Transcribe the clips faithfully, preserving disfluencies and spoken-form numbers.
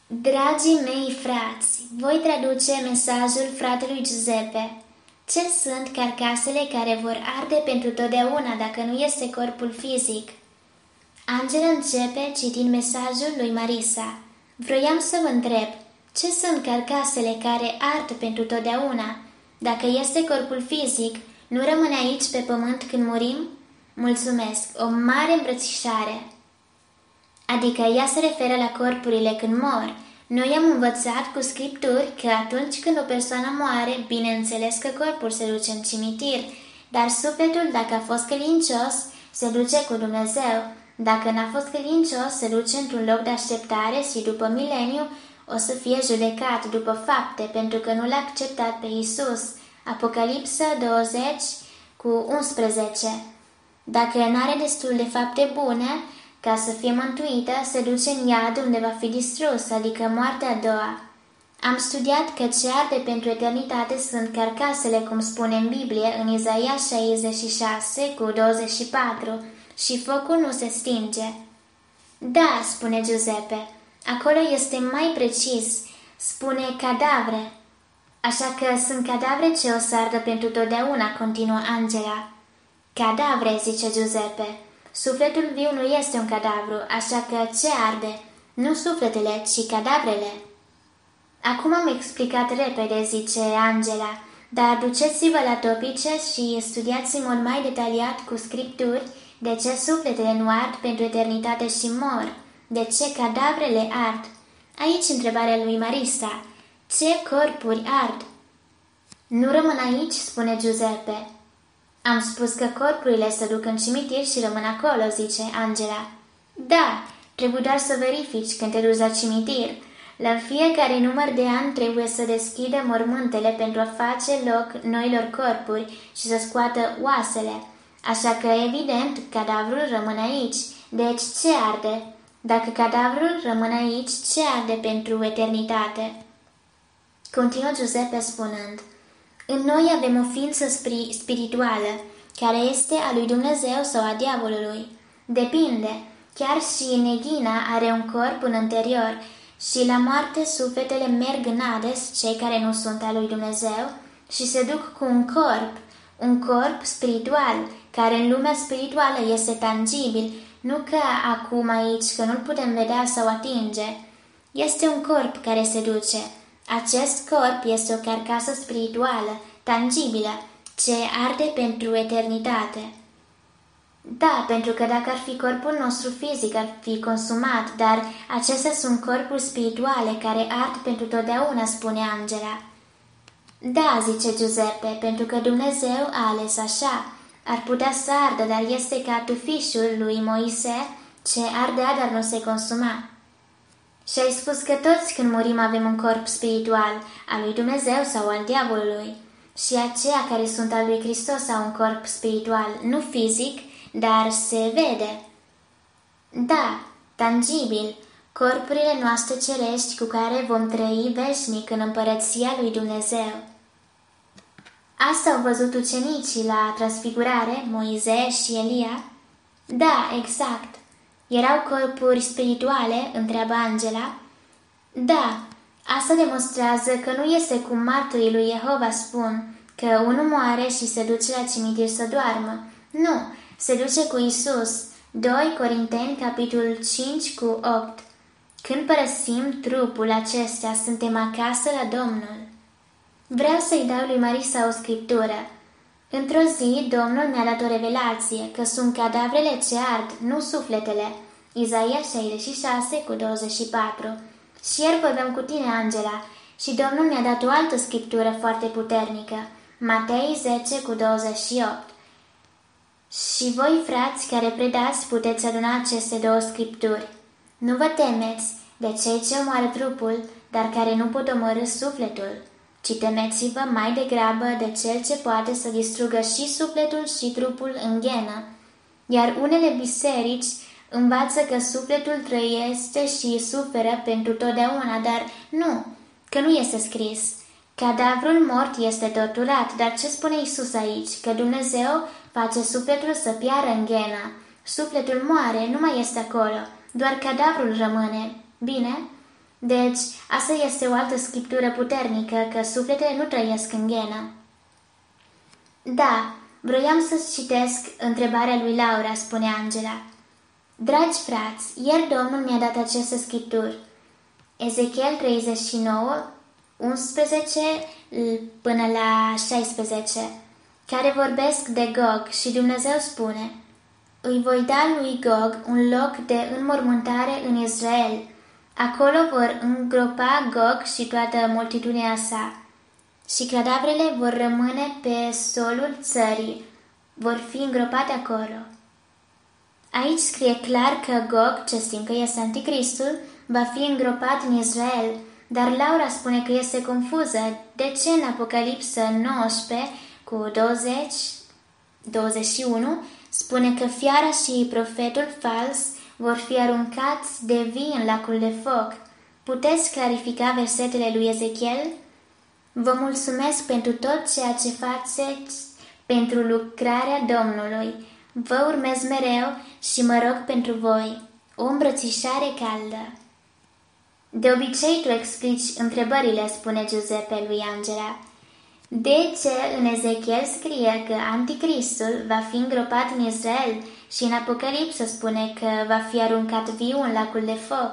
Dragii mei frați, voi traduce mesajul fratelui Giuseppe. Ce sunt carcasele care vor arde pentru totdeauna dacă nu este corpul fizic? Angela începe citind mesajul lui Marisa. Vroiam să vă întreb, ce sunt carcasele care ard pentru totdeauna? Dacă este corpul fizic, nu rămâne aici pe pământ când murim? Mulțumesc, o mare îmbrățișare. Adică ea se referă la corpurile când mor. Noi am învățat cu scripturi că atunci când o persoană moare, bineînțeles că corpul se duce în cimitir, dar sufletul, dacă a fost credincios, se duce cu Dumnezeu. Dacă n-a fost credincios, se duce într-un loc de așteptare și după mileniu o să fie judecat după fapte, pentru că nu l-a acceptat pe Iisus. Apocalipsa douăzeci cu unsprezece. Dacă n-are destul de fapte bune ca să fie mântuită, se duce în iad unde va fi distrus, adică moartea a doua. Am studiat că ce arde pentru eternitate sunt carcasele, cum spune în Biblie, în Isaia șaizeci și șase cu douăzeci și patru, și focul nu se stinge. Da, spune Giuseppe, acolo este mai precis, spune cadavre. Așa că sunt cadavre ce o să ardă pentru totdeauna, continuă Angela. Cadavre, zice Giuseppe. Sufletul viu nu este un cadavru, așa că ce arde? Nu sufletele, ci cadavrele. Acum am explicat repede, zice Angela, dar duceți-vă la topice și studiați în mod mai detaliat cu scripturi de ce sufletele nu ard pentru eternitate și mor, de ce cadavrele ard. Aici întrebarea lui Marisa. Ce corpuri ard? Nu rămân aici, spune Giuseppe. Am spus că corpurile se duc în cimitir și rămân acolo, zice Angela. Da, trebuie doar să verifici când te duci la cimitir. La fiecare număr de an trebuie să deschidă mormântele pentru a face loc noilor corpuri și să scoată oasele. Așa că, evident, cadavrul rămâne aici. Deci, ce arde? Dacă cadavrul rămâne aici, ce arde pentru eternitate? Continuă Giuseppe spunând, în noi avem o ființă spirituală, care este a lui Dumnezeu sau a diavolului. Depinde, chiar și Neghina are un corp în interior și la moarte sufletele merg în Hades, cei care nu sunt a lui Dumnezeu, și se duc cu un corp, un corp spiritual, care în lumea spirituală este tangibil, nu ca acum aici, că nu-l putem vedea sau atinge. Este un corp care se duce. Acest corp este o carcasă spirituală, tangibilă, ce arde pentru eternitate. Da, pentru că dacă ar fi corpul nostru fizic, ar fi consumat, dar acestea sunt corpuri spirituale care ard pentru totdeauna, spune Angela. Da, zice Giuseppe, pentru că Dumnezeu a ales așa. Ar putea să ardă, dar este ca tufișul lui Moise, ce ardea, dar nu se consuma. Și ai spus că toți când murim avem un corp spiritual, al lui Dumnezeu sau al diavolului. Și aceia care sunt al lui Hristos au un corp spiritual, nu fizic, dar se vede. Da, tangibil, corpurile noastre cerești cu care vom trăi veșnic în împărăția lui Dumnezeu. Asta au văzut ucenicii la transfigurare, Moise și Elia? Da, exact. Erau corpuri spirituale, întreabă Angela? Da, asta demonstrează că nu este cum martorii lui Jehova spun, că unul moare și se duce la cimitir să doarmă. Nu, se duce cu Isus. doi Corinteni, capitolul cinci cu opt. Când părăsim trupul acesta, suntem acasă la Domnul. Vreau să-i dau lui Marisa o scriptură. Într-o zi, Domnul mi-a dat o revelație, că sunt cadavrele ce ard, nu sufletele. Isaia șaizeci și șase cu douăzeci și patru. Și ieri vorbeam cu tine, Angela, și Domnul mi-a dat o altă scriptură foarte puternică. Matei zece cu douăzeci și opt. Și voi, frați, care predați, puteți aduna aceste două scripturi. Nu vă temeți de cei ce omoară trupul, dar care nu pot omorî sufletul, ci temeți-vă mai degrabă de cel ce poate să distrugă și sufletul și trupul în ghenă. Iar unele biserici învață că sufletul trăiește și suferă pentru totdeauna, dar nu, că nu este scris. Cadavrul mort este torturat, dar ce spune Iisus aici? Că Dumnezeu face sufletul să piară în ghenă. Sufletul moare, nu mai este acolo, doar cadavrul rămâne. Bine? Deci, asta este o altă scriptură puternică, că sufletele nu trăiesc în ghenă. Da, vroiam să-ți citesc întrebarea lui Laura, spune Angela. Dragi frați, ieri Domnul mi-a dat aceste scripturi. Ezechiel treizeci și nouă, unsprezece până la șaisprezece, care vorbesc de Gog și Dumnezeu spune: îi voi da lui Gog un loc de înmormântare în Israel. Acolo vor îngropa Gog și toată multitudinea sa. Și cadavrele vor rămâne pe solul țării, vor fi îngropate acolo. Aici scrie clar că Gog, ce știm că este anticristul, va fi îngropat în Israel, dar Laura spune că este confuză. De ce în Apocalipsă nouăsprezece cu douăzeci, douăzeci și unu spune că fiara și profetul fals vor fi aruncați de vii în lacul de foc? Puteți clarifica versetele lui Ezechiel? Vă mulțumesc pentru tot ceea ce faceți pentru lucrarea Domnului. Vă urmez mereu și mă rog pentru voi. O îmbrățișare caldă. De obicei tu explici întrebările, spune Giuseppe lui Angela. De ce în Ezechiel scrie că anticristul va fi îngropat în Israel și în Apocalipsă spune că va fi aruncat viu în lacul de foc?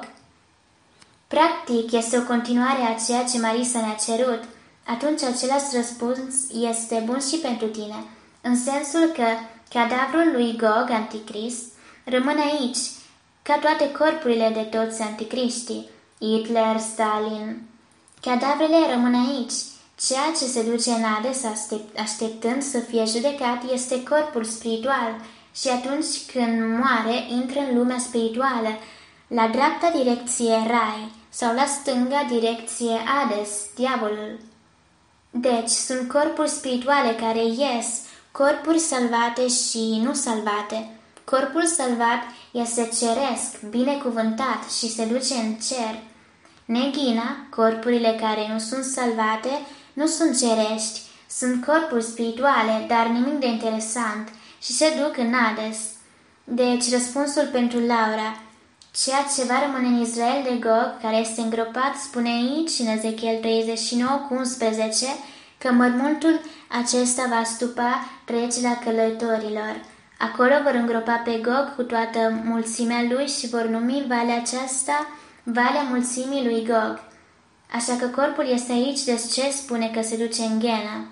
Practic, este o continuare a ceea ce Marisa ne-a cerut. Atunci același răspuns este bun și pentru tine, în sensul că cadavrul lui Gog, anticrist, rămâne aici, ca toate corpurile de toți anticriștii, Hitler, Stalin. Cadavrele rămân aici. Ceea ce se duce în Hades aștept, așteptând să fie judecat este corpul spiritual și atunci când moare intră în lumea spirituală, la dreapta direcție Rai sau la stânga direcție Hades, diavolul. Deci sunt corpuri spirituale care ies, corpuri salvate și nu salvate. Corpul salvat este ceresc, binecuvântat și se duce în cer. Neghina, corpurile care nu sunt salvate, nu sunt cerești, sunt corpuri spirituale, dar nimic de interesant și se duc în Hades. Deci răspunsul pentru Laura: ceea ce va rămâne în Israel de Gog, care este îngropat, spune aici în Ezechiel treizeci și nouă cu unsprezece că mormântul acesta va stupa trecerea călătorilor. Acolo vor îngropa pe Gog cu toată mulțimea lui și vor numi valea aceasta Valea mulțimii lui Gog. Așa că corpul este aici, de ce spune că se duce în ghenă?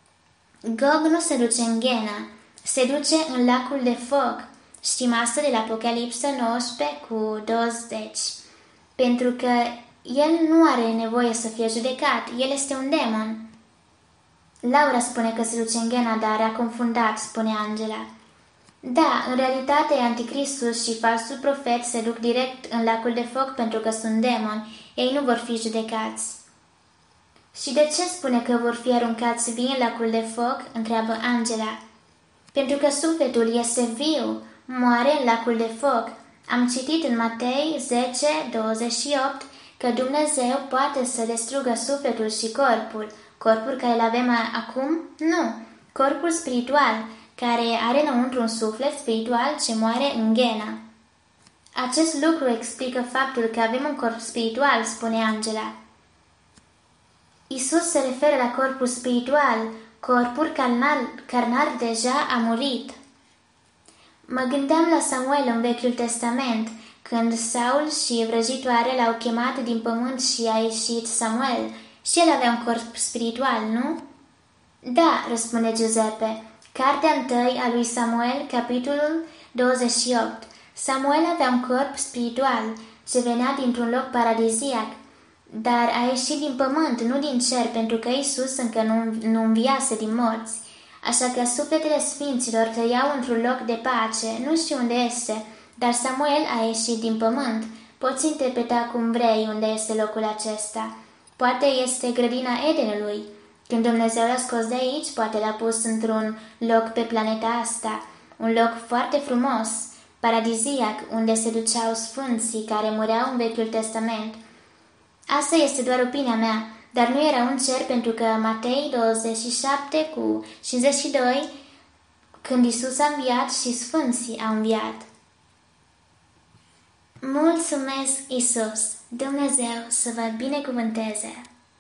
Gog nu se duce în ghenă, se duce în lacul de foc. Știm asta de la Apocalipsă nouăsprezece cu douăzeci. Pentru că el nu are nevoie să fie judecat, el este un demon. Laura spune că se duce în ghenă, dar a confundat, spune Angela. Da, în realitate anticristul și falsul profet se duc direct în lacul de foc pentru că sunt demoni, ei nu vor fi judecați. Și de ce spune că vor fi aruncați vii în lacul de foc? Întreabă Angela. Pentru că sufletul este viu, moare în lacul de foc. Am citit în Matei zece, douăzeci și opt că Dumnezeu poate să distrugă sufletul și corpul. Corpul care îl avem acum? Nu. Corpul spiritual, care are înăuntru un suflet spiritual ce moare în ghenă. Acest lucru explică faptul că avem un corp spiritual, spune Angela. Isus se referă la corpul spiritual, corpul carnal, carnal deja a murit. Mă gândeam la Samuel în Vechiul Testament, când Saul și vrăjitoare l-au chemat din pământ și a ieșit Samuel, și el avea un corp spiritual, nu? Da, răspunde Giuseppe. Cartea întâi a lui Samuel, capitolul douăzeci și opt. Samuel avea un corp spiritual ce venea dintr-un loc paradiziac, dar a ieșit din pământ, nu din cer, pentru că Isus încă nu, nu înviase din morți. Așa că sufletele sfinților trăiau într-un loc de pace, nu știu unde este, dar Samuel a ieșit din pământ. Poți interpreta cum vrei unde este locul acesta. Poate este grădina Edenului. Când Dumnezeu l-a scos de aici, poate l-a pus într-un loc pe planeta asta, un loc foarte frumos, paradiziac, unde se duceau sfânții care mureau în Vechiul Testament. Asta este doar opinia mea, dar nu era un cer pentru că Matei douăzeci și șapte cu cincizeci și doi, când Isus a înviat și sfânții au înviat. Mulțumesc, Isus! Dumnezeu să vă binecuvânteze!